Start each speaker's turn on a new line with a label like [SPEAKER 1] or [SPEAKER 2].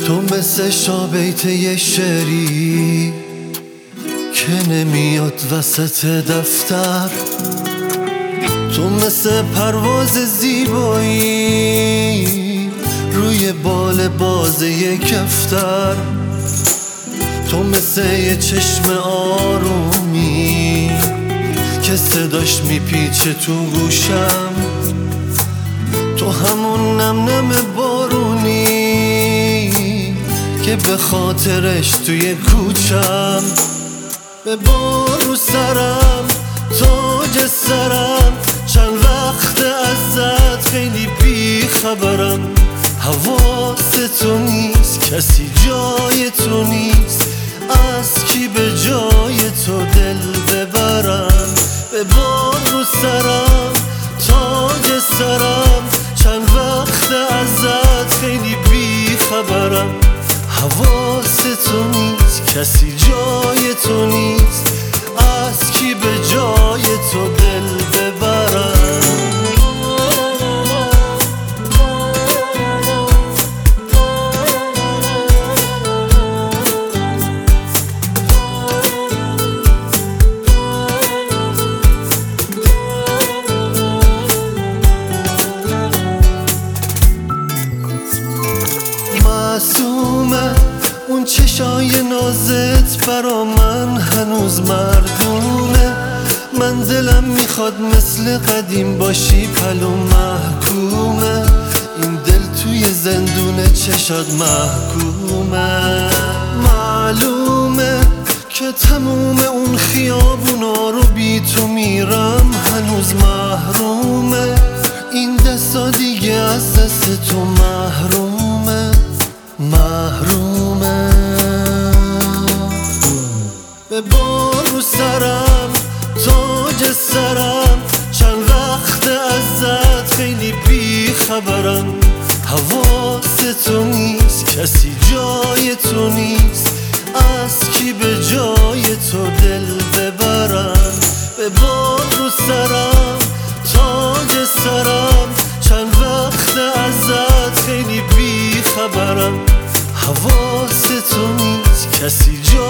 [SPEAKER 1] تو مثل شابیت یه شعری که نمیاد وسط دفتر، تو مثل پرواز زیبایی روی بال باز یک کفتر، تو مثل یه چشم آرومی که صداش میپیچه تو گوشم، تو همون نم نم بارونی که به خاطرش توی کوچم. به بار رو سرم تاج سرم، چند وقت ازت خیلی بی خبرم، حواست تو نیست، کسی جای تو نیست، از کی به جای تو دل ببرم. به بار رو سرم تاج سرم، چند وقت ازت خیلی بی خبرم، حواست تو نیست، کسی جای تو نیست، از کی به جای تو دل ببرم. معصومه اون چشای نازت برا من هنوز مردونه، من دلم میخواد مثل قدیم باشی پلو محکومه، این دل توی زندون چشات محکومه. معلومه که تموم اون خیابونا رو بی تو میرم هنوز محرومه، این دستا دیگه از دست تو محرومه محرومه. به بار رو سرم تاج سرم، چند وقت ازت خیلی بی خبرم، حواست تو نیست، کسی جای تو نیست، از کی به جای تو دل ببرم. به بار رو سرم تاج سرم، چند وقت ازت خیلی بی خبرم، حواست تو نیست، کسی جای